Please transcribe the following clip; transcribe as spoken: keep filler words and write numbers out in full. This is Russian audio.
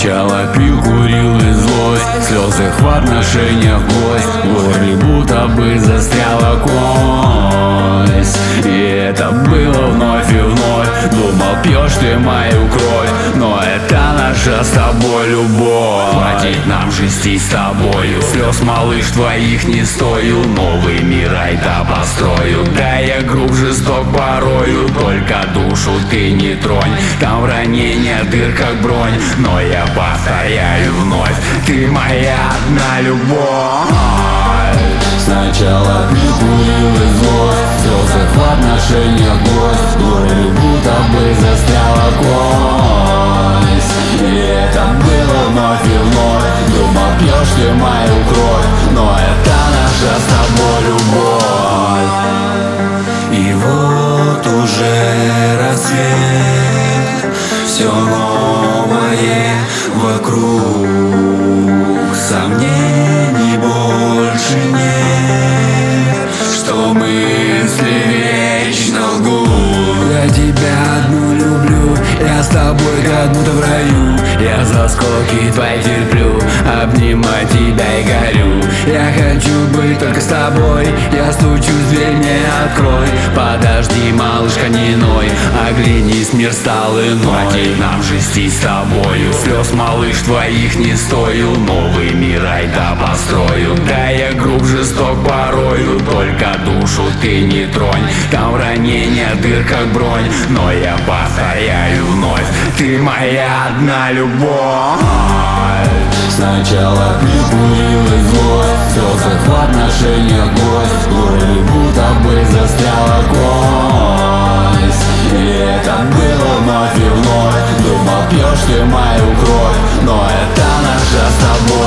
Сначала пил, курил и злость, слезы в отношениях гость, в горле будто бы застряла кость. И это было вновь и вновь. Думал, пьешь ты мою кровь, но это наша с тобой любовь. Хватит нам жести с тобою, слез, малыш, твоих не стою. Новый мир айда построю, да я груб, жесток порою. Только душу ты не тронь, там в ранении дыр как бронь. Но я повторяю вновь, ты моя одна любовь. Сначала пил, курил и злость, слезы в отношениях гость, в горле будто бы застряла кость. И это было вновь и вновь. Думал, пьешь ты мою кровь, но это наша с тобой любовь. И вот уже рассвет, все новое вокруг, сомнений больше нет, что мысли вечно лгут. Я тебя одну люблю, я с тобой как будто в раю. Я за скоки твои терплю, обнимать тебя и горю. Я хочу быть только с тобой, я стучусь в дверь, мне открой. Подожди, малышка, не ной, оглянись, мир стал иной. Хватит нам жести с тобою, слез, малыш, твоих не стою. Новый мир айда построю, да я груб, жесток порою. Только душу ты не тронь, там в ранении дыр как бронь. Но я повторяю вновь, ты моя одна любовь. Сначала пил, курил и злость, слезы в отношениях гость, в горле будто бы застряла кость. И это было вновь и вновь. Думал, пьешь ты мою кровь, но это наша с тобой